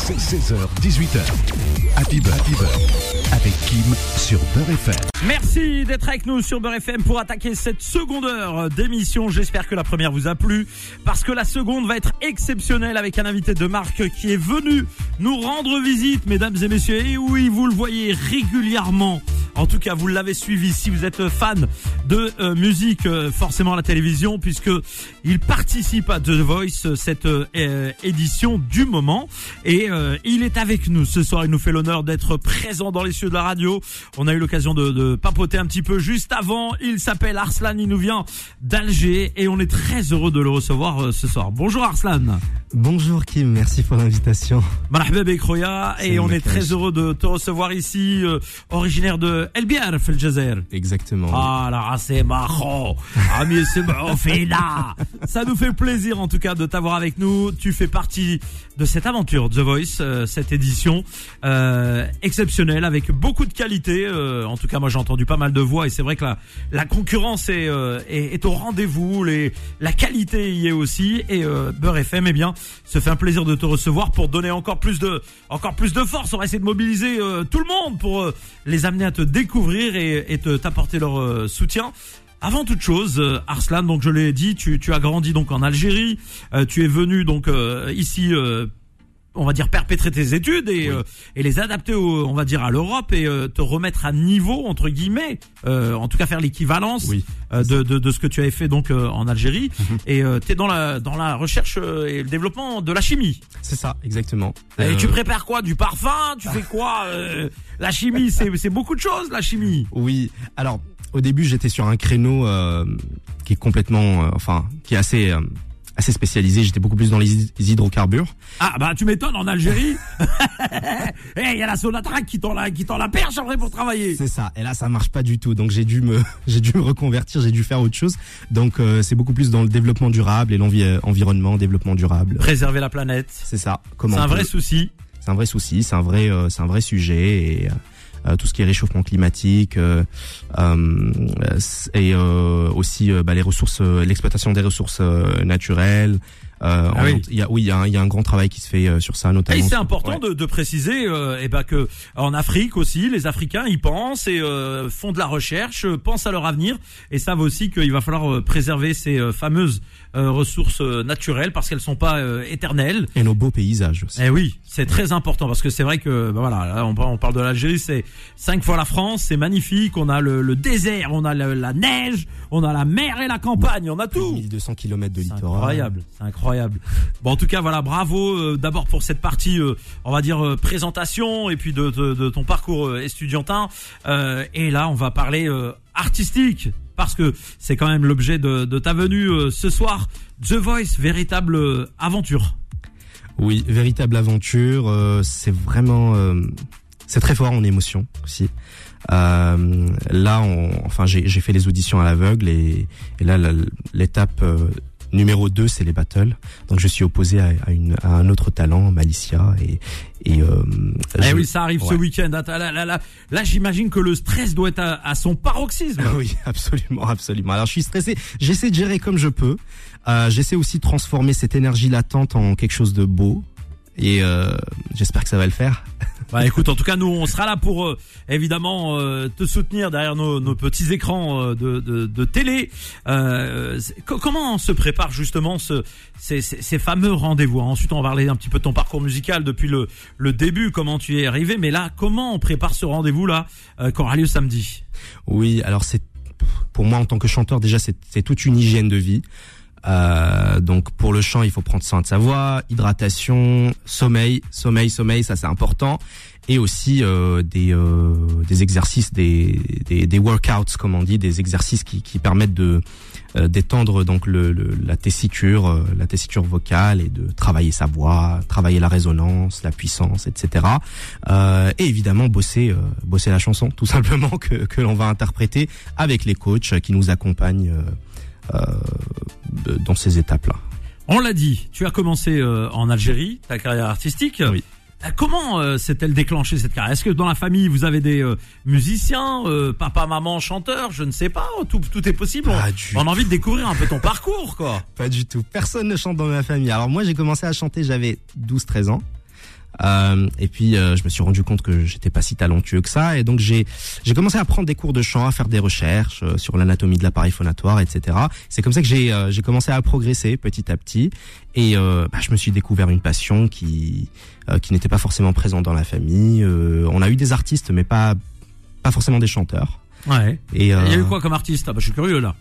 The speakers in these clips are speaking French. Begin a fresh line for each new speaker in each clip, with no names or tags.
16h-18h. Happy Bird avec Kim sur Beurre FM.
Merci d'être avec nous sur Beurre FM pour attaquer cette seconde heure d'émission. J'espère que la première vous a plu parce que la seconde va être exceptionnelle avec un invité de marque qui est venu nous rendre visite, mesdames et messieurs. Et oui, vous le voyez régulièrement. En tout cas, vous l'avez suivi si vous êtes fan de musique, forcément à la télévision, puisque il participe à The Voice, cette édition du moment. Et il est avec nous ce soir. Il nous fait l'honneur d'être présent dans les cieux de la radio. On a eu l'occasion de papoter un petit peu juste avant. Il s'appelle Arslan, il nous vient d'Alger et on est très heureux de le recevoir ce soir. Bonjour Arslan.
Bonjour Kim, merci pour l'invitation.
Marhaba bek Khoya, et on est très heureux de te recevoir ici, originaire de El Biar, Fel Jazer.
Exactement.
Ah là, c'est marrant. Ça nous fait plaisir en tout cas de t'avoir avec nous. Tu fais partie de cette aventure The Voice, cette édition exceptionnelle avec beaucoup de qualité. En tout cas, moi j'ai entendu pas mal de voix et c'est vrai que la concurrence est au rendez-vous. La qualité y est aussi. Et Beurre FM, eh bien, se fait un plaisir de te recevoir pour donner encore plus de force. On va essayer de mobiliser tout le monde pour les amener à te découvrir et t'apporter leur soutien. Avant toute chose, Arslan, donc je l'ai dit, tu as grandi donc en Algérie, tu es venu donc ici, on va dire perpétrer tes études et les adapter on va dire à l'Europe et te remettre à niveau entre guillemets, en tout cas faire l'équivalence de ce que tu avais fait donc en Algérie. Et t'es dans la recherche et le développement de la chimie.
C'est ça, exactement.
Et tu prépares quoi? Du parfum? Tu fais quoi? La chimie, c'est beaucoup de choses, la chimie.
Oui. Alors, au début, j'étais sur un créneau qui est complètement, qui est assez spécialisé. J'étais beaucoup plus dans les hydrocarbures.
Ah bah tu m'étonnes, en Algérie. Il y a la Sonatrach qui tend la perche après pour travailler.
C'est ça. Et là ça marche pas du tout. Donc j'ai dû me reconvertir, j'ai dû faire autre chose. Donc c'est beaucoup plus dans le développement durable et l'environnement, développement durable.
Préserver la planète.
C'est ça.
C'est un vrai souci.
C'est un vrai souci, c'est un vrai sujet et tout ce qui est réchauffement climatique et aussi les ressources, l'exploitation des ressources naturelles. Il y a un grand travail qui se fait sur ça notamment.
Et c'est important de préciser que en Afrique aussi, les Africains y pensent et font de la recherche, pensent à leur avenir et savent aussi qu'il va falloir préserver ces fameuses ressources naturelles parce qu'elles sont pas éternelles.
Et nos beaux paysages aussi.
Eh oui, c'est très important parce que c'est vrai que là, on parle de l'Algérie, c'est 5 fois la France, c'est magnifique, on a le désert, on a la neige, on a la mer et la campagne, on a tout.
1200 km de littoral.
C'est incroyable. Bon, en tout cas, voilà, bravo d'abord pour cette partie, on va dire présentation et puis de ton parcours estudiantin. Et là, on va parler artistique parce que c'est quand même l'objet de ta venue ce soir. The Voice, véritable aventure.
Oui, véritable aventure. C'est vraiment, c'est très fort en émotion aussi. Là, j'ai fait les auditions à l'aveugle et là, l'étape numéro 2, c'est les battles. Donc je suis opposé à un autre talent, Malicia,
oui, ça arrive ce week-end. Là, j'imagine que le stress doit être à son paroxysme.
Oui, absolument. Alors je suis stressé. J'essaie de gérer comme je peux. J'essaie aussi de transformer cette énergie latente en quelque chose de beau. Et j'espère que ça va le faire.
Bah écoute, en tout cas nous on sera là pour évidemment te soutenir derrière nos petits écrans de télé. Comment se prépare justement ces fameux rendez-vous? Ensuite on va parler un petit peu de ton parcours musical depuis le début, comment tu es arrivé, mais là comment on prépare ce rendez-vous là qui aura lieu samedi?
Oui, alors c'est pour moi en tant que chanteur déjà c'est toute une hygiène de vie. Donc pour le chant, il faut prendre soin de sa voix, hydratation, sommeil, ça c'est important, et aussi des exercices, des workouts comme on dit, des exercices qui permettent de d'étendre donc la tessiture vocale et de travailler sa voix, travailler la résonance, la puissance, etc. Et évidemment bosser la chanson tout simplement que l'on va interpréter avec les coachs qui nous accompagnent dans ces étapes-là.
On l'a dit, tu as commencé en Algérie, ta carrière artistique.
Oui.
Comment s'est-elle déclenchée cette carrière? Est-ce que dans la famille vous avez des musiciens, papa, maman, chanteur? Je ne sais pas, tout est possible. On a envie de découvrir un peu ton parcours, quoi.
Pas du tout. Personne ne chante dans ma famille. Alors moi j'ai commencé à chanter, j'avais 12-13 ans. Et puis je me suis rendu compte que j'étais pas si talentueux que ça, et donc j'ai commencé à prendre des cours de chant, à faire des recherches sur l'anatomie de l'appareil phonatoire, etc. C'est comme ça que j'ai commencé à progresser petit à petit, et je me suis découvert une passion qui n'était pas forcément présente dans la famille. On a eu des artistes, mais pas forcément des chanteurs.
Ouais.
Et
il y a eu quoi comme artiste? Je suis curieux là.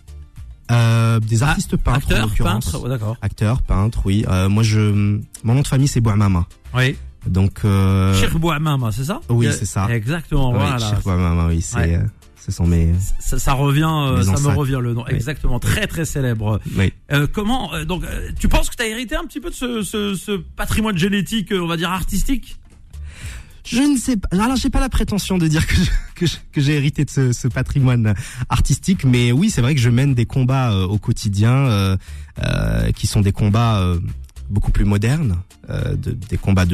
Des artistes peintres, en
Acteur,
l'occurrence.
peintre, d'accord.
Acteur, peintre, oui. Mon nom de famille c'est Bouamama.
Oui.
Donc
Cheikh Bouamama, c'est ça?
oui, c'est ça.
Exactement,
Oui,
voilà.
Cheikh Bouamama, oui, c'est
Ouais.
Ce sont mes
Ça revient,
mes
ça me
ancêtres.
revient le nom.
Oui.
Exactement, très très célèbre.
oui.
Comment tu penses que tu as hérité un petit peu de ce patrimoine génétique, on va dire artistique?
Je ne sais pas. Alors, j'ai pas la prétention de dire que j'ai hérité de ce patrimoine artistique, mais oui, c'est vrai que je mène des combats au quotidien, qui sont des combats beaucoup plus modernes, des combats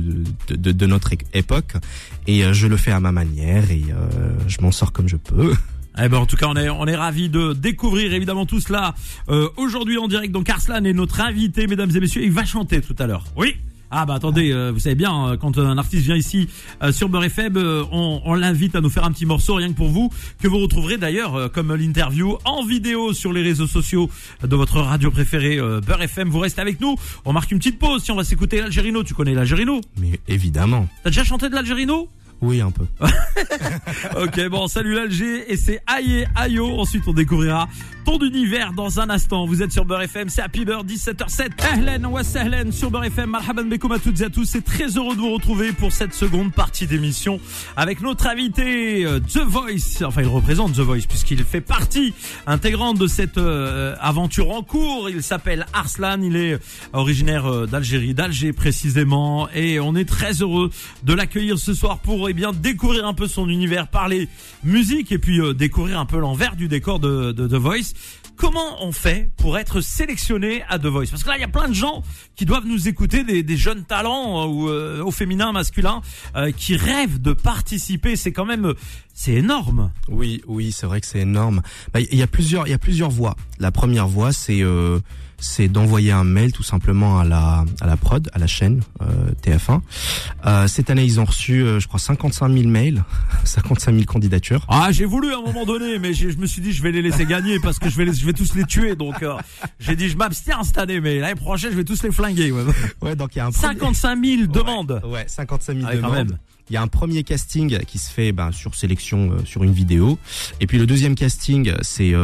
de notre époque, et je le fais à ma manière, et je m'en sors comme je peux.
Eh ben en tout cas on est ravis de découvrir évidemment tout cela aujourd'hui en direct. Donc Arslan est notre invité, mesdames et messieurs, il va chanter tout à l'heure. Oui. Ah bah attendez, vous savez bien, quand un artiste vient ici sur Beurre FM, on l'invite à nous faire un petit morceau rien que pour vous, que vous retrouverez d'ailleurs comme l'interview en vidéo sur les réseaux sociaux de votre radio préférée Beurre FM. Vous restez avec nous, on marque une petite pause, si on va s'écouter l'Algérino. Tu connais l'Algérino?
Mais évidemment.
T'as déjà chanté de l'Algérino?
Oui, un peu.
Ok, bon, salut l'Alger, et c'est Aïe Ayo. Ensuite, on découvrira ton univers dans un instant. Vous êtes sur Beurre FM, c'est Happy Beurre, 17h07. Ahlan wa sahlan sur Beurre FM. Marhaban bekoum à toutes et à tous. C'est très heureux de vous retrouver pour cette seconde partie d'émission avec notre invité The Voice. Enfin, il représente The Voice puisqu'il fait partie intégrante de cette aventure en cours. Il s'appelle Arslan, il est originaire d'Algérie, d'Alger précisément, et on est très heureux de l'accueillir ce soir pour découvrir un peu son univers, parler musique, et puis découvrir un peu l'envers du décor de The Voice. Comment on fait pour être sélectionné à The Voice? Parce que là, il y a plein de gens qui doivent nous écouter, des jeunes talents au féminin, masculin, qui rêvent de participer. C'est quand même, c'est énorme.
Oui, c'est vrai que c'est énorme. Il y a plusieurs voies. La première voie, c'est d'envoyer un mail tout simplement à la prod, à la chaîne TF1. Cette année, ils ont reçu, je crois, 55 000 mails, 55 000 candidatures.
Ah, j'ai voulu à un moment donné, mais je me suis dit je vais les laisser gagner parce que je vais tous les tuer. Donc j'ai dit je m'abstiens cette année, mais l'année prochaine je vais tous les flinguer. Ouais,
ouais, donc il y a
55 000 demandes.
Ouais, 55 000
quand
demandes.
même.
Il y a un premier casting qui se fait sur sélection sur une vidéo, et puis le deuxième casting c'est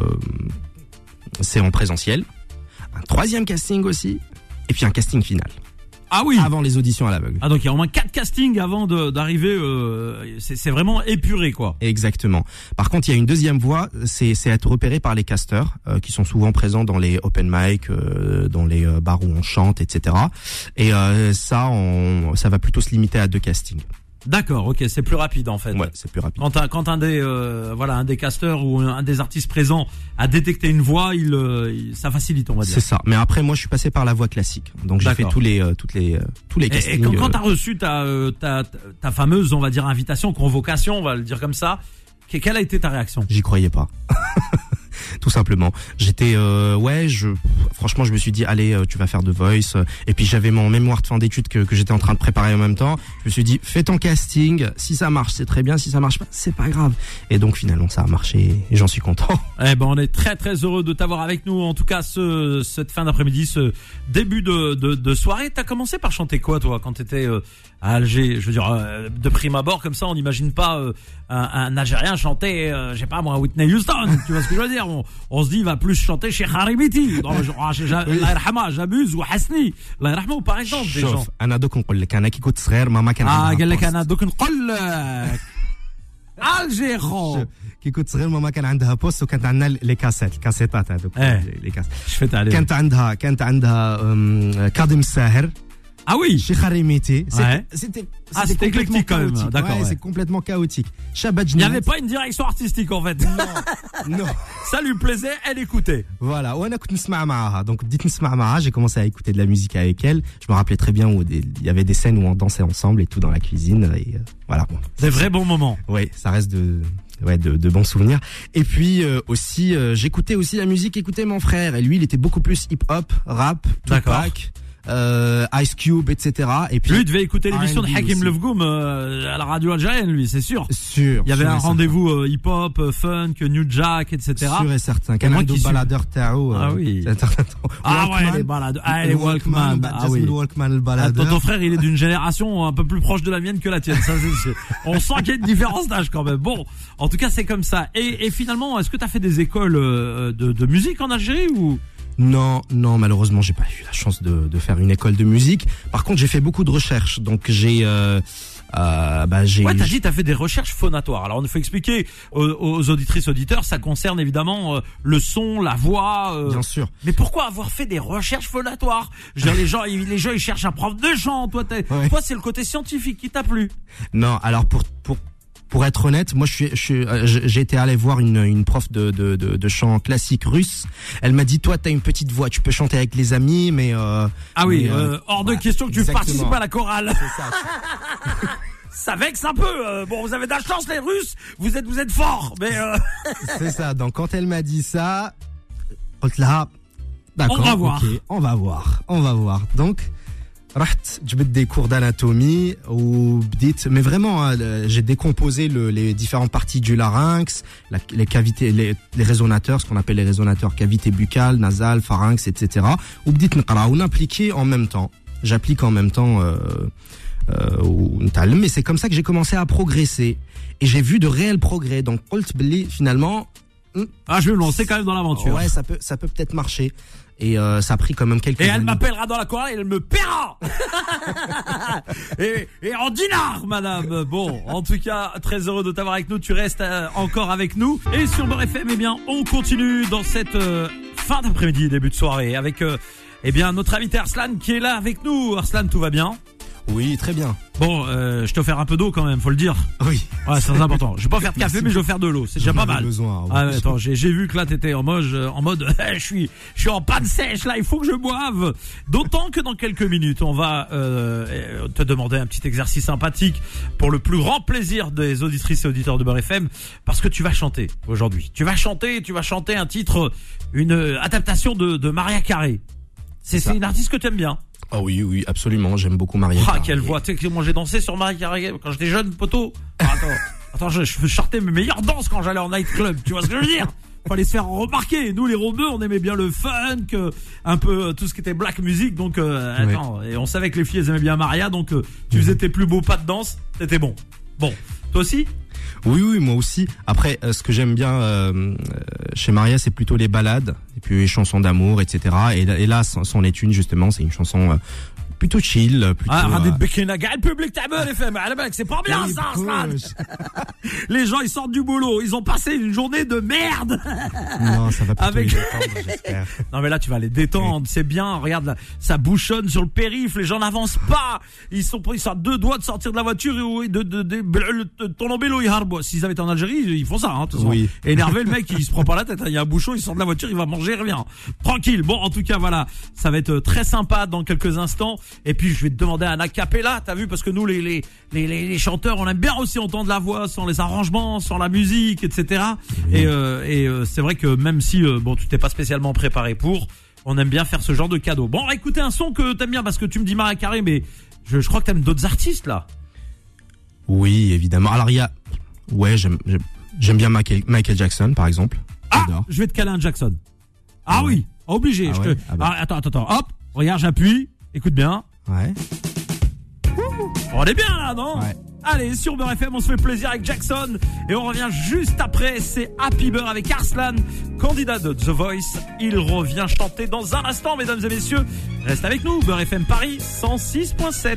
en présentiel. Un troisième casting aussi, et puis un casting final.
Ah oui.
Avant les auditions à l'aveugle.
Ah, donc il y a au moins 4 castings avant d'arriver. C'est vraiment épuré, quoi.
Exactement. Par contre, il y a une deuxième voie, c'est être repéré par les casteurs qui sont souvent présents dans les open mic, dans les bars où on chante, etc. Et ça va plutôt se limiter à 2 castings.
D'accord, ok, c'est plus rapide en fait.
Ouais, c'est plus rapide.
Quand un des casteurs ou un des artistes présents a détecté une voix, ça facilite, on va dire.
C'est ça. Mais après, moi, je suis passé par la voie classique. Donc j'ai fait tous les castings.
Et quand t'as reçu ta fameuse, on va dire, invitation, convocation, on va le dire comme ça, quelle a été ta réaction?
J'y croyais pas. Tout simplement. J'étais franchement, je me suis dit allez, tu vas faire The Voice, et puis j'avais mon mémoire de fin d'études que j'étais en train de préparer en même temps. Je me suis dit fais ton casting, si ça marche, c'est très bien, si ça marche pas, c'est pas grave. Et donc finalement ça a marché et j'en suis content.
Eh ben on est très très heureux de t'avoir avec nous, en tout cas cette fin d'après-midi, ce début de soirée. T'as commencé par chanter quoi toi quand t'étais à Alger? Je veux dire, de prime abord comme ça, on n'imagine pas un Algérien chanter, je sais pas moi, Whitney Houston, tu vois ce que je veux dire? On se dit il va plus chanter chez Harimiti, j'abuse, ou Hasni, par exemple, des gens.
انا دوك نقول لك انا كي كنت صغير ماما كان عندها
قال لك انا دوك نقول لك الجيرو
كي كنت صغير ماما كان عندها بوست وكانت عندنا الكاسيتات هذوك لي كاس.
شفت عليه.
كانت عندها كاظم الساهر.
Ah oui,
chez Harimiti.
C'était éclectique quand même. D'accord.
Ouais, c'est complètement chaotique.
Il n'y avait pas une direction artistique en fait.
Non.
Ça lui plaisait, elle écoutait.
Voilà. Donc j'ai commencé à écouter de la musique avec elle. Je me rappelais très bien où il y avait des scènes où on dansait ensemble et tout dans la cuisine. Et voilà.
Des vrais bons moments.
Oui, ça reste de bons souvenirs. Et puis j'écoutais aussi la musique qu'écoutait mon frère. Et lui, il était beaucoup plus hip-hop, rap, Tupac. Ice Cube, etc. Et puis
lui il devait écouter l'émission de
R&B
Hakim
aussi.
Lefgoum à la radio algérienne, lui, c'est sûr.
Sûr.
Il y avait
sûr
un
et
rendez-vous hip-hop, funk, New Jack, etc.
certain. Sûr et certain.
Et moi
Canal
qui
de
suis-
baladeur Tao.
Ah oui. Ah ouais, les balades. Ah, les Walkman. Ah oui.
Walkman, le
Ah,
baladeur.
ton frère, il est d'une génération un peu plus proche de la mienne que la tienne. Ça, on sent qu'il y a une différence d'âge quand même. Bon, en tout cas, c'est comme ça. Et finalement, est-ce que tu as fait des écoles de musique en Algérie ou?
Non, malheureusement, j'ai pas eu la chance de faire une école de musique. Par contre, j'ai fait beaucoup de recherches. Donc, j'ai
Ouais, t'as dit t'as fait des recherches phonatoires. Alors, il faut expliquer aux auditrices, auditeurs, ça concerne évidemment le son, la voix.
bien sûr.
Mais pourquoi avoir fait des recherches phonatoires? Je veux dire, les gens, ils cherchent un prof de chant. Toi,
Ouais.
toi, c'est le côté scientifique qui t'a plu.
Non, alors pour être honnête, moi j'ai été allé voir une prof de chant classique russe. Elle m'a dit toi t'as une petite voix, tu peux chanter avec les amis, mais
Ah oui,
mais,
hors de
ouais,
question que tu
exactement.
participes à la chorale.
C'est ça.
Ça vexe un peu. Bon, vous avez de la chance, les Russes. Vous êtes forts, mais
C'est ça. Donc quand elle m'a dit ça, là, d'accord,
On va voir.
ok, on va voir. Donc رحت جبت des cours d'anatomie ou mais vraiment hein, j'ai décomposé les différentes parties du larynx, les cavités, les résonateurs, ce qu'on appelle les résonateurs, cavités buccales, nasales, pharynx, etc. ou بديت نقرا ou n'appliquer en même temps. J'applique en même temps mais c'est comme ça que j'ai commencé à progresser et j'ai vu de réels progrès. Donc قلت بلي finalement
je vais me lancer quand même dans l'aventure.
ouais, ça peut peut-être marcher. Et ça a pris quand même quelques
Et elle
années.
m'appellera dans la chorale et elle me paiera. et en dinars, madame. Bon, en tout cas, très heureux de t'avoir avec nous. Tu restes encore avec nous. Et sur Beurre FM, eh bien, on continue dans cette fin d'après-midi, début de soirée, avec eh bien notre invité Arslan qui est là avec nous. Arslan, tout va bien?
Oui, très bien.
Bon, je t'ai offert un peu d'eau quand même, faut le dire.
Oui.
Ouais, c'est très important. Je vais pas faire de café, mais je vais offrir de l'eau. C'est déjà pas mal.
Besoin, oui.
Ah ouais, attends, j'ai vu que là t'étais en mode, je suis en panne sèche là, il faut que je boive. D'autant que dans quelques minutes, on va te demander un petit exercice sympathique pour le plus grand plaisir des auditrices et auditeurs de Beurre FM, parce que tu vas chanter aujourd'hui. Tu vas chanter un titre, une adaptation de Maria Carey. C'est une artiste que tu aimes bien.
Ah oui, absolument. J'aime beaucoup Maria.
Ah, quelle voix. Tu sais que moi j'ai dansé sur Maria Carey quand j'étais jeune, poteau. Attends, je sortais mes meilleures danses quand j'allais en nightclub. Tu vois ce que je veux dire? Fallait se faire remarquer. Nous, les rebeux, on aimait bien le funk, un peu tout ce qui était black music. Donc, attends, et on savait que les filles elles aimaient bien Maria. Donc, tu faisais tes plus beaux pas de danse, c'était bon. Bon, toi aussi?
Oui, moi aussi. Après, ce que j'aime bien chez Maria, c'est plutôt les ballades et puis les chansons d'amour, etc. Et là, c'en est une justement. C'est une chanson plutôt chill, plutôt.
Radit Bekina, le public t'as les femmes. C'est pas bien ça, Arslan. Les gens ils sortent du boulot, ils ont passé une journée de merde.
Non, ça va plutôt
Avec-
les détendre, j'espère.
Non mais là tu vas les détendre, c'est bien. Regarde là, ça bouchonne sur le périph', les gens n'avancent pas. Ils sont à deux doigts de sortir de la voiture et de ton vélo ils harbent. S'ils avaient été en Algérie, ils font ça. Hein, de toute façon.
Oui.
Énervé le mec, il se prend pas la tête. Il y a un bouchon, il sort de la voiture, il va manger, il revient. Tranquille. Bon, en tout cas voilà, ça va être très sympa dans quelques instants. Et puis je vais te demander un acapella, t'as vu, parce que nous les chanteurs, on aime bien aussi entendre la voix sans les arrangements, sans la musique, etc.
Oui.
Et c'est vrai que même si bon tu t'es pas spécialement préparé pour, on aime bien faire ce genre de cadeau. Bon, on va écouter un son que t'aimes bien parce que tu me dis Maria Carey, mais je crois que t'aimes d'autres artistes là.
Oui, évidemment. Alors j'aime bien Michael Jackson, par exemple.
Ah,
J'adore.
je vais te caler un Jackson. Ah
Ah ouais.
oui, obligé.
Ah
je
ouais,
te...
ah bah.
attends. Hop, regarde, j'appuie. Écoute bien.
Ouais.
On est bien là, non?
Ouais.
Allez, sur Beurre FM, on se fait plaisir avec Jackson. Et on revient juste après. C'est Happy Beurre avec Arslan, candidat de The Voice. Il revient chanter dans un instant, mesdames et messieurs. Reste avec nous, Beurre FM Paris 106.7.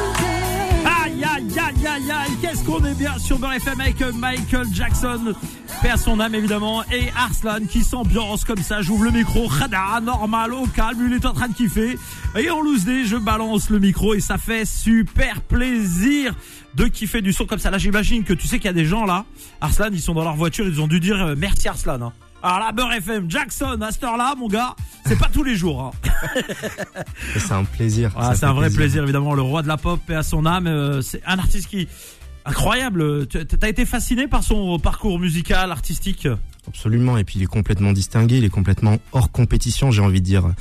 Qu'est-ce qu'on est bien sur Beurre FM avec Michael Jackson. paix à son âme évidemment, et Arslan qui s'ambiance comme ça, j'ouvre le micro, khada, normal, au calme, il est en train de kiffer, et en loose day, je balance le micro et ça fait super plaisir de kiffer du son comme ça. Là j'imagine que tu sais qu'il y a des gens là, Arslan, ils sont dans leur voiture, ils ont dû dire merci Arslan, hein. Alors là, Beurre FM, Jackson, à cette heure-là, mon gars, c'est pas tous les jours. Hein.
C'est un plaisir.
Ah, c'est un vrai plaisir, évidemment. Le roi de la pop, paix à son âme. C'est un artiste qui incroyable. T'as été fasciné par son parcours musical, artistique?
Absolument. Et puis il est complètement distingué, il est complètement hors compétition, j'ai envie de dire.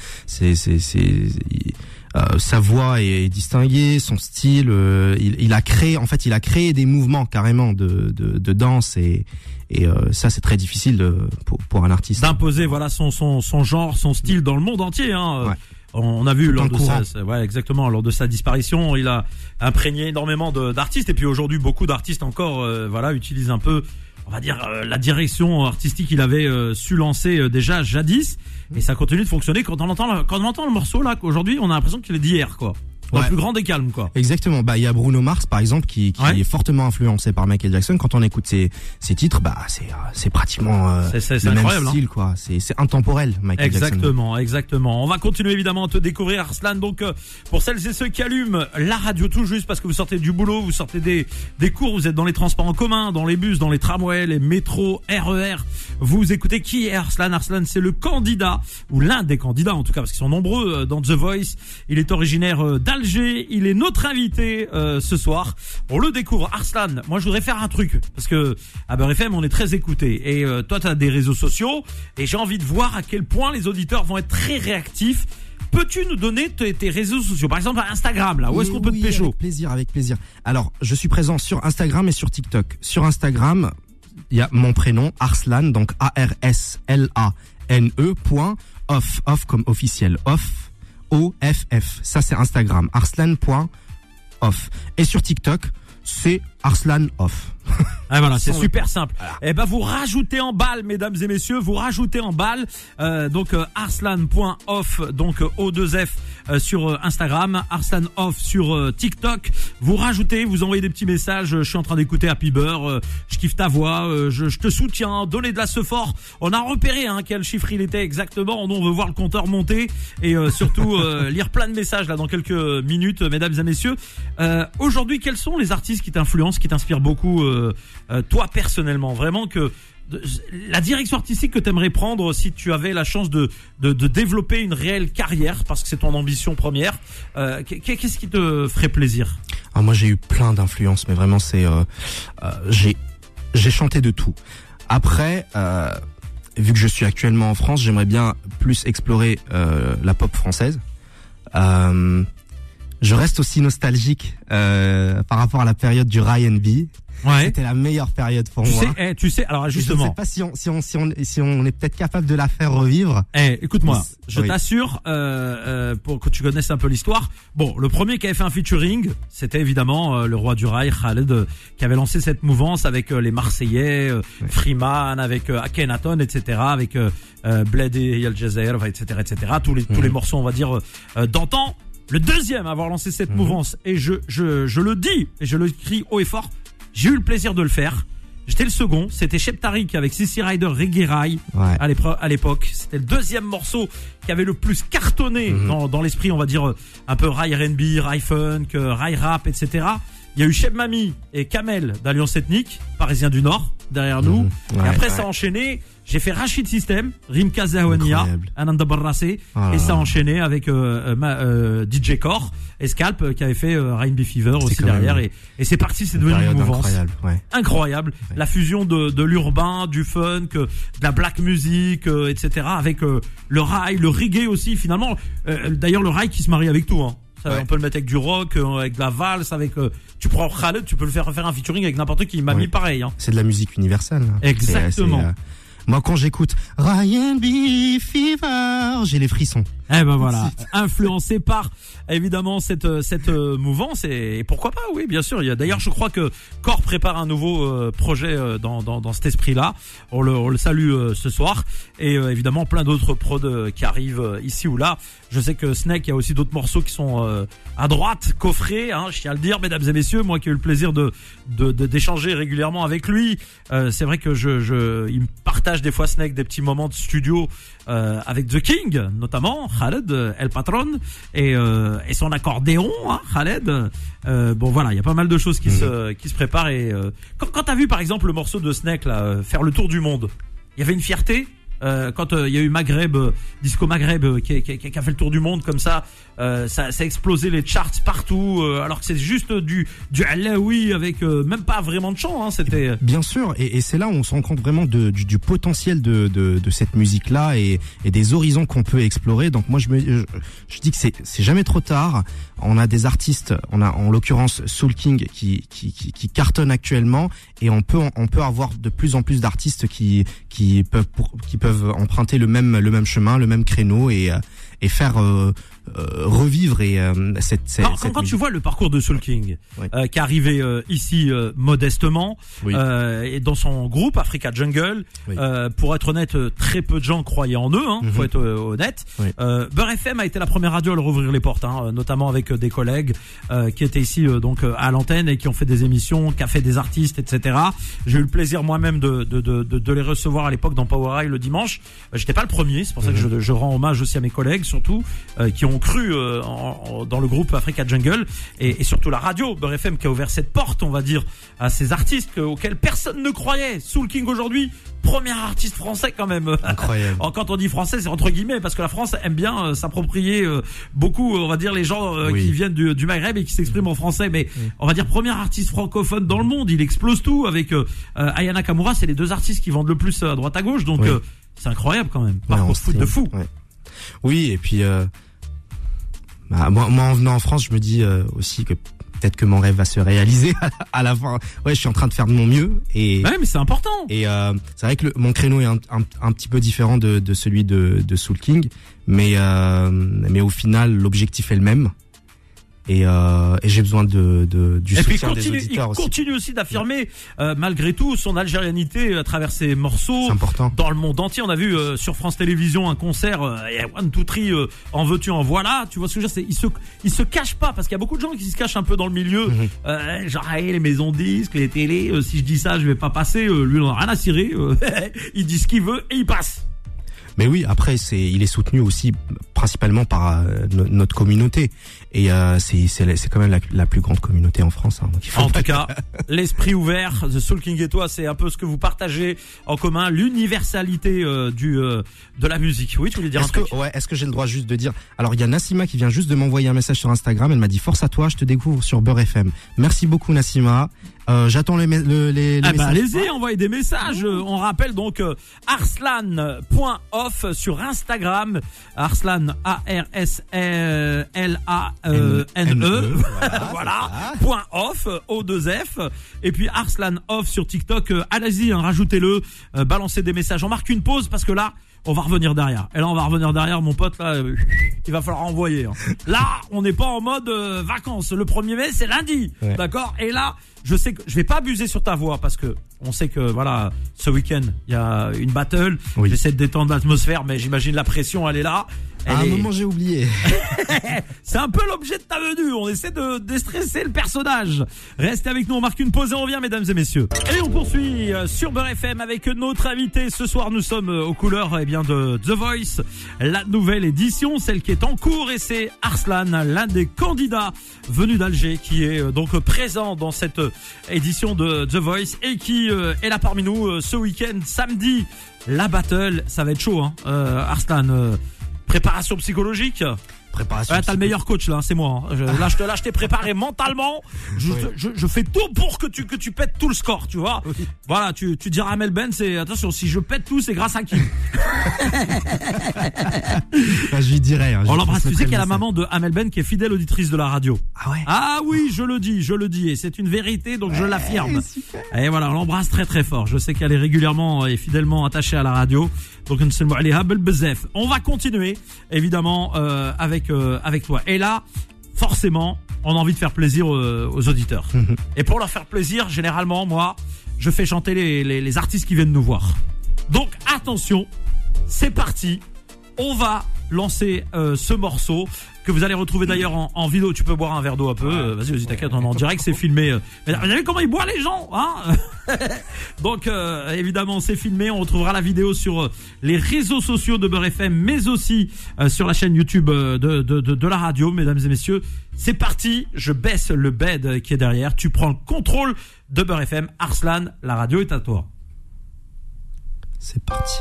Sa voix est distinguée, son style. Il a créé des mouvements carrément de danse et ça c'est très difficile pour un artiste
d'imposer voilà son genre, son style dans le monde entier, hein. Ouais. On a vu lors de sa disparition, il a imprégné énormément d'artistes, et puis aujourd'hui beaucoup d'artistes encore utilisent un peu, on va dire, la direction artistique qu'il avait su lancer déjà jadis, et ça continue de fonctionner. Quand on entend le morceau là, qu'aujourd'hui on a l'impression qu'il est d'hier, quoi. Dans le plus grand des calmes, quoi.
Exactement. Il y a Bruno Mars, par exemple, qui est fortement influencé par Michael Jackson. Quand on écoute ses titres, c'est pratiquement
c'est
le même
hein.
style, quoi. C'est intemporel, Michael Jackson.
Exactement. On va continuer évidemment à te découvrir, Arslan. Donc, pour celles et ceux qui allument la radio tout juste parce que vous sortez du boulot, vous sortez des cours, vous êtes dans les transports en commun, dans les bus, dans les tramways, les métros, RER, vous écoutez qui est Arslan. Arslan, c'est le candidat, ou l'un des candidats en tout cas, parce qu'ils sont nombreux dans The Voice. Il est originaire d'Alger. Il est notre invité ce soir. On le découvre. Arslan, moi je voudrais faire un truc, parce que à Beurre FM on est très écouté, et toi tu as des réseaux sociaux, et j'ai envie de voir à quel point les auditeurs vont être très réactifs. Peux-tu nous donner tes réseaux sociaux, par exemple Instagram, là, où est-ce qu'on peut te pécho?
Avec plaisir. Alors je suis présent sur Instagram et sur TikTok. Sur Instagram, il y a mon prénom Arslan, donc ARSLANE .off comme officiel, off OFF. Ça c'est Instagram, arslan.off. Et sur TikTok, c'est Arslan Off.
Ah voilà, c'est super simple. Et vous rajoutez en balle, mesdames et messieurs, vous rajoutez en balle donc arslan.off, donc O2F sur Instagram, Arslan Off sur TikTok. Vous rajoutez, vous envoyez des petits messages, je suis en train d'écouter Happy Beurre, je kiffe ta voix, je te soutiens, donnez de la sephore. On a repéré quel chiffre il était exactement, on veut voir le compteur monter, et surtout lire plein de messages là dans quelques minutes, mesdames et messieurs. Aujourd'hui, quels sont les artistes qui t'influencent, qui t'inspirent beaucoup, toi personnellement, vraiment, que la direction artistique que t'aimerais prendre si tu avais la chance de développer une réelle carrière, parce que c'est ton ambition première, qu'est-ce qui te ferait plaisir?
Moi j'ai eu plein d'influences, mais vraiment j'ai chanté de tout. Après, vu que je suis actuellement en France, j'aimerais bien plus explorer la pop française. Je reste aussi nostalgique par rapport à la période du R&B.
Ouais.
C'était la meilleure période pour moi.
Tu sais, alors justement.
Je sais pas si on est peut-être capable de la faire revivre.
Écoute-moi, je t'assure, pour que tu connaisses un peu l'histoire. Bon, le premier qui avait fait un featuring, c'était évidemment le roi du rail, Khaled, qui avait lancé cette mouvance avec les Marseillais, Freeman, avec Akhenaton, etc., avec Bled et Al Jazeera, etc., tous les morceaux, on va dire, d'antan. Le deuxième à avoir lancé cette mouvance, et je le dis, et je le crie haut et fort, j'ai eu le plaisir de le faire. J'étais le second, c'était Shep Tariq avec Sissy Rider, Reggae Rai, à l'époque. C'était le deuxième morceau qui avait le plus cartonné dans l'esprit, on va dire, un peu Rai R&B, Rai Funk, Rai Rap, etc. Il y a eu Cheb Mami et Kamel d'Alliance Ethnique, Parisien du Nord, derrière nous. Et après, ça a enchaîné. J'ai fait Rachid System, Rimka Zawania, Ananda Barrassé, et ça a enchaîné avec DJ Core et Scalp qui avait fait R&B Fever aussi derrière, et c'est parti, c'est devenu une mouvance incroyable. La fusion de l'urbain, du funk, de la black music, etc. avec le rail, le reggae aussi finalement. D'ailleurs le rail qui se marie avec tout, hein. On peut le mettre avec du rock, avec de la valse, avec tu prends Khaled, tu peux le faire un featuring avec n'importe qui, m'a mis pareil, hein.
C'est de la musique universelle.
Exactement.
Moi, quand j'écoute R&B Fever, j'ai les frissons.
Eh ben voilà, influencé par évidemment cette mouvance et pourquoi pas, oui, bien sûr. Il y a d'ailleurs, je crois que Core prépare un nouveau projet dans cet esprit-là. On le salue ce soir et évidemment plein d'autres prods qui arrivent ici ou là. Je sais que Snake, il y a aussi d'autres morceaux qui sont à droite, coffrés, hein, je tiens à le dire, mesdames et messieurs. Moi qui ai eu le plaisir d'échanger régulièrement avec lui, c'est vrai que il me partage des fois Snake des petits moments de studio avec The King, notamment Khaled El Patron et son accordéon, hein, Khaled. Bon voilà, il y a pas mal de choses qui se préparent et quand t'as vu par exemple le morceau de Snake là, faire le tour du monde, il y avait une fierté. Quand il y a eu Maghreb, Disco Maghreb qui a fait le tour du monde comme ça, ça a explosé les charts partout, alors que c'est juste du alaoui avec même pas vraiment de chant, hein, c'était
bien sûr, et c'est là où on se rend compte vraiment du potentiel de cette musique là et des horizons qu'on peut explorer. Donc moi je dis que c'est jamais trop tard. On a des artistes, on a en l'occurrence Soul King qui cartonne actuellement et on peut avoir de plus en plus d'artistes qui peuvent emprunter le même chemin, le même créneau et faire revivre
quand tu vois le parcours de Soul King, oui. Qui est arrivé ici modestement, oui. Et dans son groupe Africa Jungle, oui. Pour être honnête, très peu de gens croyaient en eux, hein, faut être honnête. Oui. Beurre FM a été la première radio à leur ouvrir les portes, hein, notamment avec des collègues qui étaient ici donc à l'antenne et qui ont fait des émissions, qui a fait des artistes, etc. J'ai eu le plaisir moi-même de les recevoir à l'époque dans Power Eye le dimanche. J'étais pas le premier, c'est pour ça que je rends hommage aussi à mes collègues surtout qui ont cru dans le groupe Africa Jungle et surtout la radio Beurre FM qui a ouvert cette porte, on va dire, à ces artistes auxquels personne ne croyait. Soul King aujourd'hui, premier artiste français quand même.
Incroyable.
Quand on dit français, c'est entre guillemets parce que la France aime bien s'approprier beaucoup, on va dire, les gens oui. qui viennent du Maghreb et qui s'expriment en français, mais on va dire premier artiste francophone dans le monde. Il explose tout avec Aya Nakamura, c'est les deux artistes qui vendent le plus à droite à gauche, donc oui. C'est incroyable quand même. Parcours de fou.
Ouais. Oui, et puis moi en venant en France, je me dis aussi que peut-être que mon rêve va se réaliser à la fin. Ouais, je suis en train de faire de mon mieux et
ouais, mais c'est important.
Et c'est vrai que mon créneau est un petit peu différent de celui de Soul King, mais au final l'objectif est le même. Et j'ai besoin du soutien des auditeurs aussi.
Il continue aussi d'affirmer malgré tout son algérianité à travers ses morceaux.
C'est important.
Dans le monde entier, on a vu sur France Télévisions un concert One Two Three, en veux-tu en voilà. Tu vois ce que je veux dire, il se cache pas parce qu'il y a beaucoup de gens qui se cachent un peu dans le milieu. Genre les maisons de disques, les télés, si je dis ça, je vais pas passer. Lui, il en a rien à cirer. Il dit ce qu'il veut et il passe.
Mais oui, après il est soutenu aussi principalement par notre communauté et c'est quand même la plus grande communauté en France. Hein, donc
en tout cas, l'esprit ouvert, The Soul King et toi, c'est un peu ce que vous partagez en commun, l'universalité de la musique. Oui, tu voulais dire un truc.
Est-ce que j'ai le droit juste de dire? Alors il y a Nassima qui vient juste de m'envoyer un message sur Instagram. Elle m'a dit force à toi, je te découvre sur Beurre FM. Merci beaucoup Nassima. J'attends les messages.
Allez-y, envoyez des messages. On rappelle donc arslan.off sur Instagram. Arslan ARSLANE. Voilà. .off O2F. Et puis Arslan off sur TikTok. Allez-y, rajoutez-le. Balancez des messages. On marque une pause parce que là, on va revenir derrière. Et là, on va revenir derrière, mon pote, là, il va falloir envoyer. Hein. Là, on n'est pas en mode vacances. Le 1er mai, c'est lundi. Ouais. D'accord? Et là, je sais que je vais pas abuser sur ta voix parce que on sait que, voilà, ce week-end, il y a une battle. Oui. J'essaie de détendre l'atmosphère, mais j'imagine la pression, elle est là.
À un moment, j'ai oublié.
C'est un peu l'objet de ta venue. On essaie de déstresser le personnage. Restez avec nous, on marque une pause et on revient, mesdames et messieurs. Et on poursuit sur Beurre FM avec notre invité. Ce soir, nous sommes aux couleurs de The Voice, la nouvelle édition, celle qui est en cours, et c'est Arslan, l'un des candidats venus d'Alger, qui est donc présent dans cette édition de The Voice et qui est là parmi nous ce week-end, samedi. La battle, ça va être chaud, hein. Arslan, préparation psychologique.
préparation.
Ouais, t'as le meilleur coach là, hein, c'est moi. Hein. Là, je t'ai préparé mentalement. Je fais tout pour que tu pètes tout le score, tu vois. Oui. Voilà, tu diras à Amel Ben, attention, si je pète tout, c'est grâce à qui?
Bah, je lui dirai. Hein,
on l'embrasse. Tu sais qu'il y a la maman de Amel Ben qui est fidèle auditrice de la radio.
Ah ouais.
Ah oui, je le dis, et c'est une vérité, donc je l'affirme. Et voilà, on l'embrasse très très fort. Je sais qu'elle est régulièrement et fidèlement attachée à la radio. Donc on va continuer évidemment avec toi. Et là, forcément, on a envie de faire plaisir aux auditeurs. Et pour leur faire plaisir, généralement, moi, je fais chanter les artistes qui viennent nous voir. Donc attention, c'est parti. On va lancer ce morceau que vous allez retrouver d'ailleurs en vidéo. Tu peux boire un verre d'eau un peu. Vas-y, t'inquiète, on est en direct, c'est filmé. Vous savez comment ils boivent les gens, hein? Donc évidemment, c'est filmé. On retrouvera la vidéo sur les réseaux sociaux de Beurre FM, mais aussi sur la chaîne YouTube de la radio, mesdames et messieurs. C'est parti. Je baisse le bed qui est derrière. Tu prends le contrôle de Beurre FM. Arslan, la radio est à toi.
C'est parti.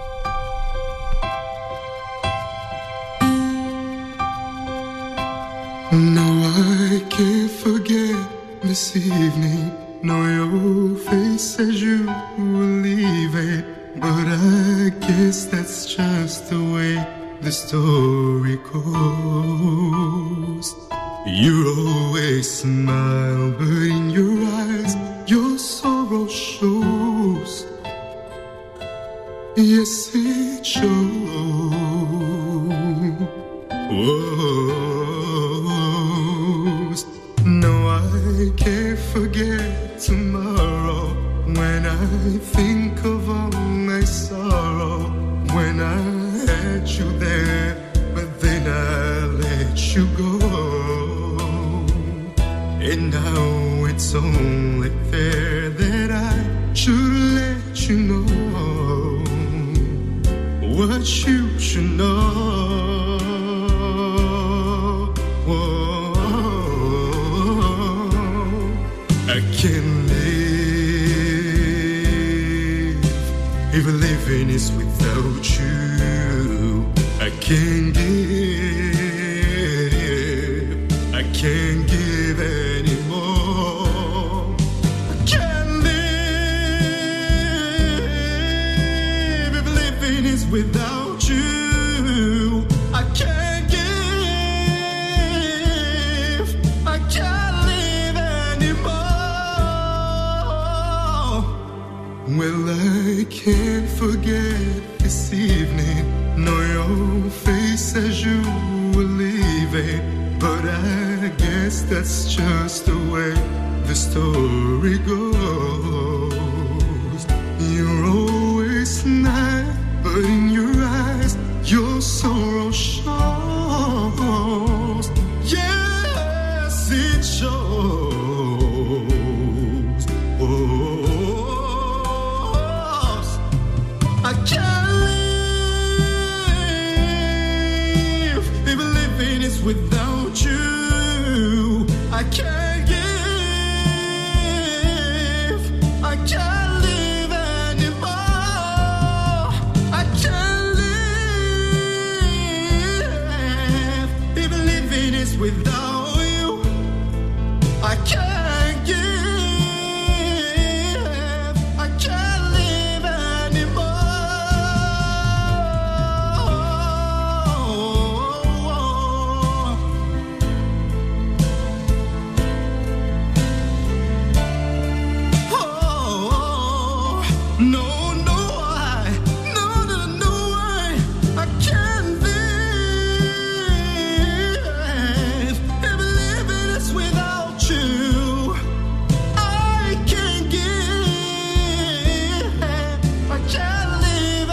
No, I can't forget this evening. No, your face as you were leaving. But I guess that's just the way the story goes. You always smile, but in your eyes your sorrow shows. Yes, it shows. Whoa. No, I can't forget tomorrow. When I think of all my sorrow, when I had you there, but then I let you go. And now it's only fair that I should let you know what you should know. I can't live if living is without you. I can't give anymore. I can't live if living is without you. I can't give, I can't live anymore. Well, I can't forget this evening. No, your face as you were leaving. But I guess that's just the way the story goes. You're always smile, but in your eyes your sorrow shows. Yes, it shows. Oh, I can't live if living is without you. I can't give, I can't live anymore. I can't live if living is without you. I can't give, I can't live anymore. No, no, I can't live if living is without you. I can't give, I can't live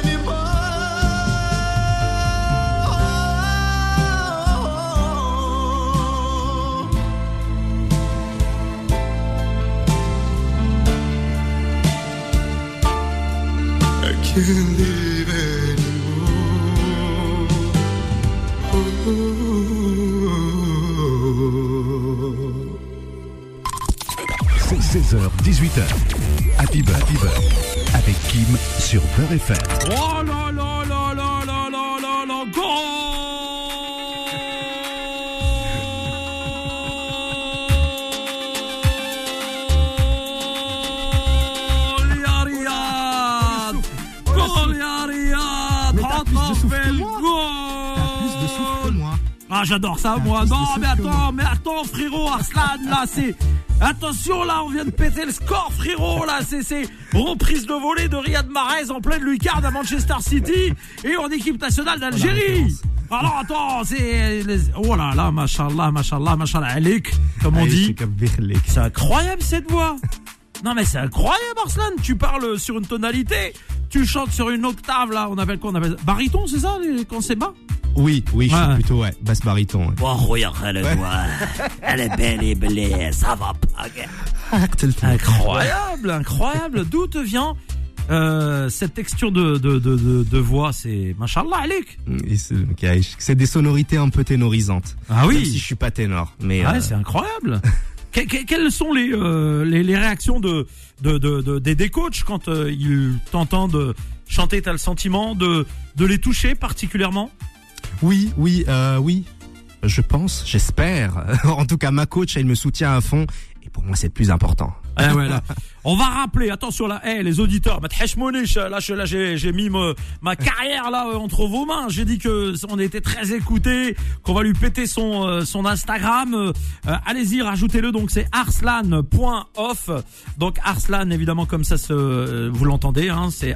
anymore. I can't live anymore.
C'est 16h, 18h. Happy Beurre avec Kim sur Beurre FM.
Oh là là là là là là là là, Ah, j'adore ça, moi. Non, mais attends, frérot, Arslan, là, c'est... Attention, là, on vient de péter le score, frérot, là, c'est reprise de volée de Riyad Mahrez en pleine lucarne à Manchester City et en équipe nationale d'Algérie. Alors, attends, oh là là, mashallah, alik, comme on dit. C'est incroyable, cette voix. Non, mais c'est incroyable, Arslan. Tu parles sur une tonalité, tu chantes sur une octave, là, on appelle baryton, c'est ça, quand c'est bas?
Oui, je suis plutôt, basse baryton. Ouais.
Oh, regarde, elle est belle et blée, ça va pas. Incroyable. D'où te vient cette texture de voix? C'est mashallah alik.
C'est des sonorités un peu ténorisantes.
Ah oui.
Même si je suis pas ténor, mais
c'est incroyable. Quelles sont les réactions des coachs quand ils t'entendent chanter? T'as le sentiment de les toucher particulièrement?
Oui, je pense, j'espère. En tout cas, ma coach, elle me soutient à fond. Et pour moi, c'est le plus important.
Voilà. On va rappeler, attention là, les auditeurs, là j'ai mis ma carrière là entre vos mains. J'ai dit que on était très écoutés, qu'on va lui péter son Instagram. Allez-y, rajoutez-le. Donc c'est arslan.off. Donc Arslan, évidemment, comme ça vous l'entendez, hein, c'est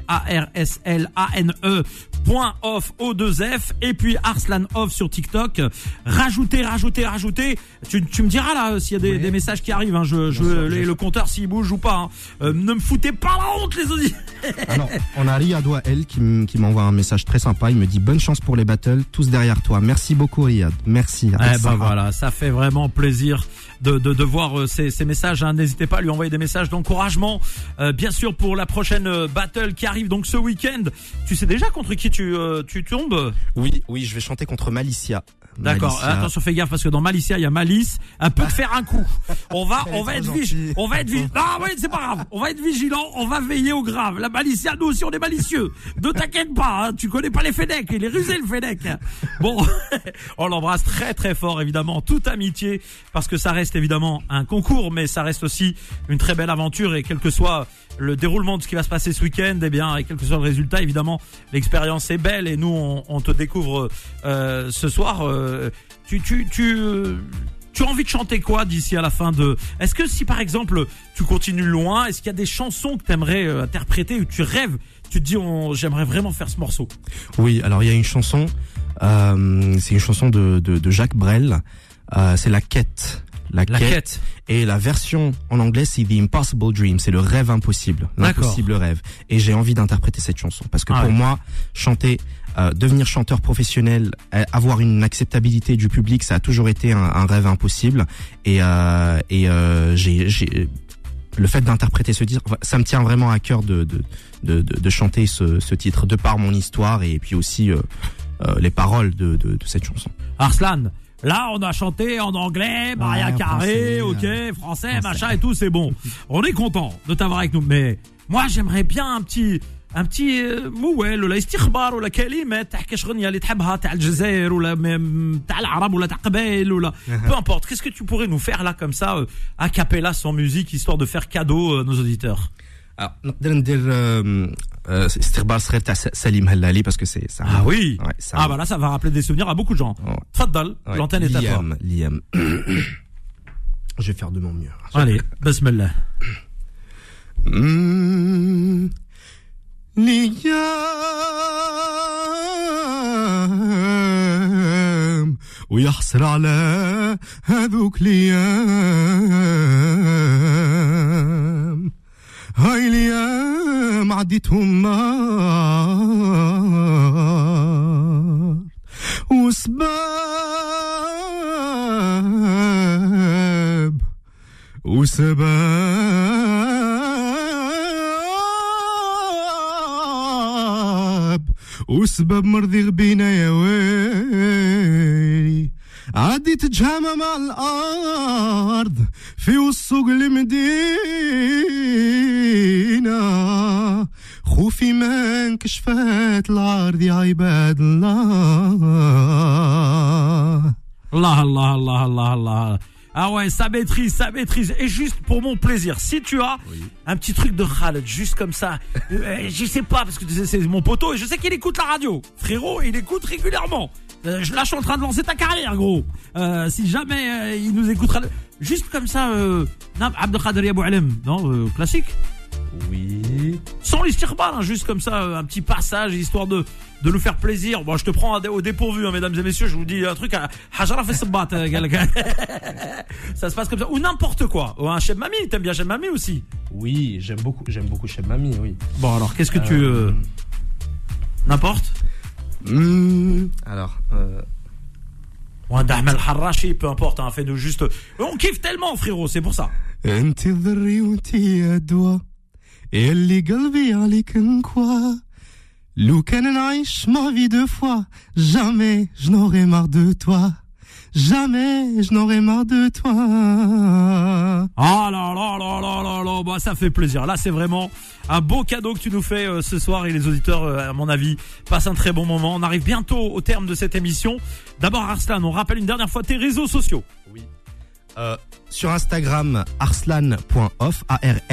ARSLANE.off O2F et puis Arslan Off sur TikTok. Rajoutez. Tu me diras là s'il y a des messages qui arrivent. Hein. Le compteur s'il bouge ou pas. Hein. Ne me foutez pas la honte, les auditeurs.
Alors, on a Riyad Wael qui m'envoie un message très sympa. Il me dit bonne chance pour les battles, tous derrière toi. Merci beaucoup, Riyad. Merci.
Voilà, ça fait vraiment plaisir de voir ces messages. Hein. N'hésitez pas à lui envoyer des messages d'encouragement. Bien sûr, pour la prochaine battle qui arrive donc ce week-end. Tu sais déjà contre qui tu tombes?
Oui, je vais chanter contre Malicia.
D'accord. Attention, fais gaffe parce que dans Malicia, il y a Malice. Elle peut te faire un coup. On va être vigilant. Ah oui, c'est pas grave. On va être vigilant. On va veiller au grave. La Malicia, nous aussi, on est malicieux. Ne t'inquiète pas. Hein, tu connais pas les Fennecs. Il est rusé, le Fennec. Bon, on l'embrasse très très fort, évidemment. Toute amitié, parce que ça reste évidemment un concours, mais ça reste aussi une très belle aventure. Et quel que soit le déroulement de ce qui va se passer ce week-end, et quel que soit le résultat, évidemment, l'expérience est belle. Et nous, on te découvre ce soir. Tu as envie de chanter quoi d'ici à la fin de... Est-ce que si par exemple tu continues loin, est-ce qu'il y a des chansons que tu aimerais interpréter ou tu rêves, tu te dis j'aimerais vraiment faire ce morceau? Oui,
alors il y a une chanson, c'est une chanson de Jacques Brel, c'est La Quête. La quête. Et la version en anglais, c'est The Impossible Dream. C'est le rêve impossible. L'impossible rêve. Et j'ai envie d'interpréter cette chanson. Parce que pour moi, chanter, devenir chanteur professionnel, avoir une acceptabilité du public, ça a toujours été un rêve impossible. Et j'ai le fait d'interpréter ce titre, ça me tient vraiment à cœur de chanter ce titre, de par mon histoire et puis aussi les paroles de cette chanson.
Arslan, là, on a chanté en anglais, Maria Carré, français, machin et tout, c'est bon. On est content de t'avoir avec nous. Mais moi, j'aimerais bien un petit موال ولا استخبار ولا كلمات تحكي شغنيه اللي تحبها تاع الجزائر ولا تاع العرب ولا تاع قبائل ولا peu importe. Qu'est-ce que tu pourrais nous faire là comme ça a cappella sans musique histoire de faire cadeau à nos auditeurs?
Alors, نقدر ندير استخبار صغير تاع سليم هلالي parce que c'est ça.
Ah oui. Bah là ça va rappeler des souvenirs à beaucoup de gens. تفضل, l'antenne est à toi.
Liam. Je vais faire de mon mieux.
Allez, bismillah.
ليام ويحصل على هذوك ليام هاي ليام عديتهم نار وسباب مرضي غبينا يا ويلي عادي تتجامع مع الأرض في وسوق المدينة خوفي ما انكشفت العرض يا عباد الله
Allah. Ah ouais, ça maîtrise. Et juste pour mon plaisir, si tu as un petit truc de Khaled, juste comme ça, je sais pas, parce que c'est mon poteau et je sais qu'il écoute la radio. Frérot, il écoute régulièrement. Là, je suis en train de lancer ta carrière, gros. Si jamais il nous écoutera, juste comme ça, Abdelkader Abou Alem, non, classique.
Oui.
Sans l'istirbal, hein, juste comme ça, un petit passage, histoire de nous faire plaisir. Bon, je te prends au dépourvu, hein, mesdames et messieurs, je vous dis un truc à Hajara Fessabat. Ça se passe comme ça. Ou n'importe quoi. Ou un Cheb Mami, t'aimes bien Cheb Mami aussi?
Oui, j'aime beaucoup Cheb Mami, oui.
Bon, alors, qu'est-ce que tu... N'importe
Alors...
Ou un Dahmel Harrachi, peu importe, hein, fait de juste... On kiffe tellement, frérot, c'est pour ça.
انت ذري وانت الدواء اللي قلبي عليك نكوى لو كان نعيش ma vie deux fois jamais je n'aurais marre de toi jamais je n'aurais marre de toi.
Ah là là là là là là, bah ça fait plaisir. Là c'est vraiment un beau cadeau que tu nous fais ce soir, et les auditeurs à mon avis passent un très bon moment. On arrive bientôt au terme de cette émission. D'abord Arslan, on rappelle une dernière fois tes réseaux sociaux.
Oui. Sur Instagram, arslan.off,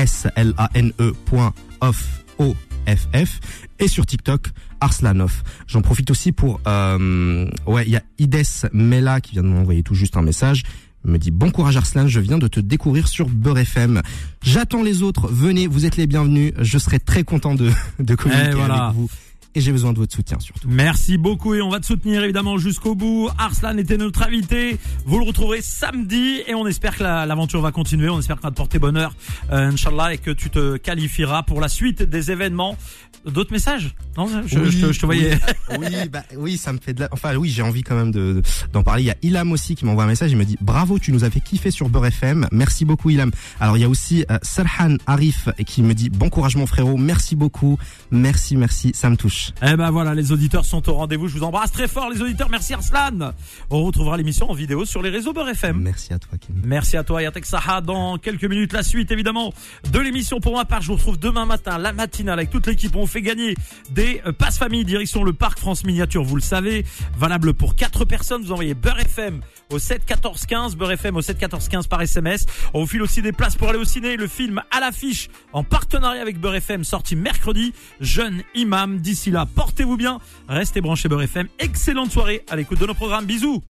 ARSLANE.off, OFF, et sur TikTok, Arslanoff. J'en profite aussi pour, il y a Ides Mela qui vient de m'envoyer tout juste un message. Il me dit bon courage Arslan, je viens de te découvrir sur Beurre FM. J'attends les autres, venez, vous êtes les bienvenus. Je serai très content de communiquer avec vous. Et j'ai besoin de votre soutien surtout.
Merci beaucoup, et on va te soutenir évidemment jusqu'au bout. Arslan était notre invité. Vous le retrouverez samedi, et on espère que l'aventure va continuer. On espère qu'on va te porter bonheur, Inch'Allah, et que tu te qualifieras pour la suite des événements. D'autres messages? Non, je te voyais.
Oui, ça me fait oui, j'ai envie quand même d'en parler. Il y a Ilham aussi qui m'envoie un message. Il me dit bravo, tu nous as fait kiffer sur Beurre FM. Merci beaucoup Ilham. Alors il y a aussi Sarhan Arif qui me dit bon courage mon frérot. Merci beaucoup. Merci, ça me touche.
Eh ben voilà, les auditeurs sont au rendez-vous. Je vous embrasse très fort les auditeurs. Merci Arslan. On retrouvera l'émission en vidéo sur les réseaux Beurre FM.
Merci à toi Kim.
Merci à toi Yatek Saha. Dans quelques minutes, la suite évidemment de l'émission. Pour ma part, je vous retrouve demain matin, la matinale, avec toute l'équipe. On fait gagner des passes famille direction le Parc France Miniature, vous le savez, valable pour 4 personnes. Vous envoyez Beurre FM au 7 14 15, Beurre FM au 7 14 15 par SMS. On vous file aussi des places pour aller au ciné, le film À l'affiche en partenariat avec Beurre FM, sorti mercredi, Jeune Imam. D'ici là, portez-vous bien, restez branchés Beurre FM. Excellente soirée à l'écoute de nos programmes. Bisous.